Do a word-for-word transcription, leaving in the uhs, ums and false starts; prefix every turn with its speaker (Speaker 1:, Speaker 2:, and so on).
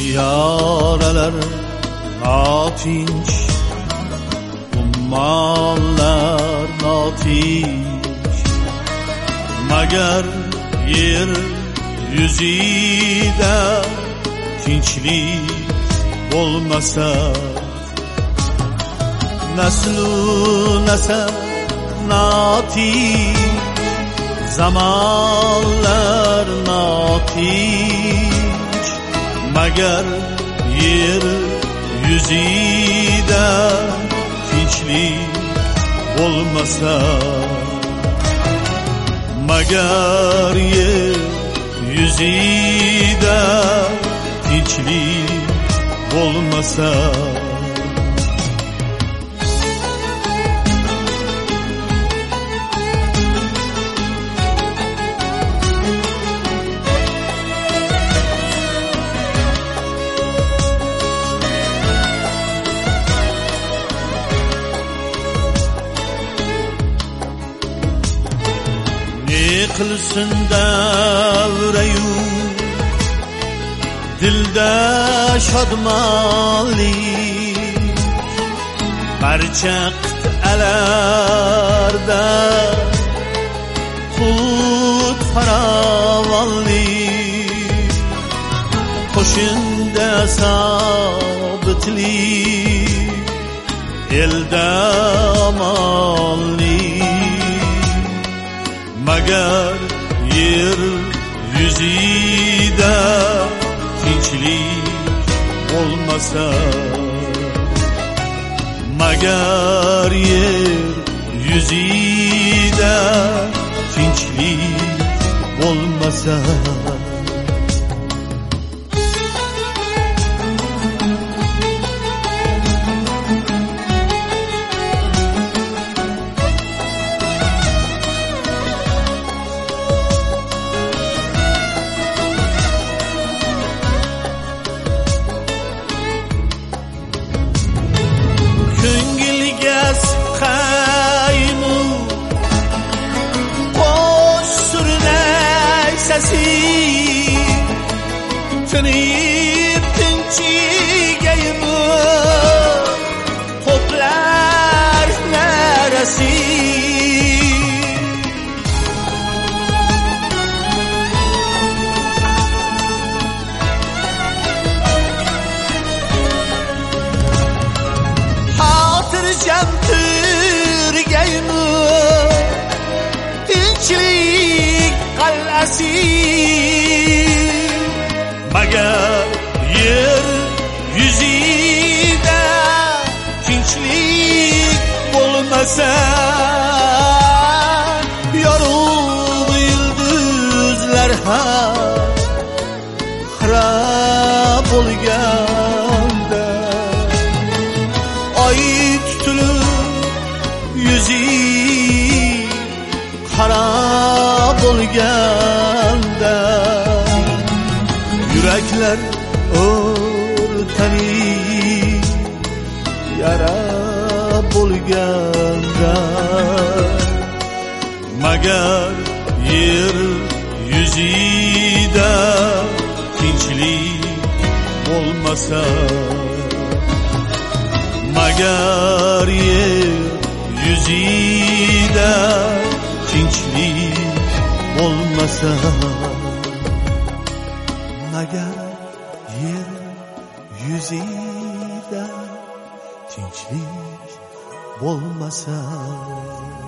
Speaker 1: Tiyaralar notinch, ummonlar notinch, magar yer yuzida tinchlik bo'lmasa, naslu nasab notinch, zamonlar notinch, magar yer yuzida tinchlik bo'lmasa, magar yer yuzida tinchlik bo'lmasa. Qilsin davrayu dilda shodmonlik, barcha qit'alarda qut farovonlik, qo'shinda sobitlik, elda omonlik, magar yer yuzida tinchlik bo'lmasa, magar yer yuzida tinchlik bo'lmasa. Tinib tinchigaymi to'plar narasi, xotirjam turgaymi tinchlik qal'asi, magar yer yuzida tinchlik bo'lmasa, yorug' yulduzlar ham xira bo'lganda, oy tutilib yuzi qora bo'lganda, yuraklar o'rtanib yara bo'lganda, magar yer yuzida tinchlik bo'lmasa, magar yer yuzida tinchlik bo'lmasa, magar yer yuzida tinchlik bo'lmasa.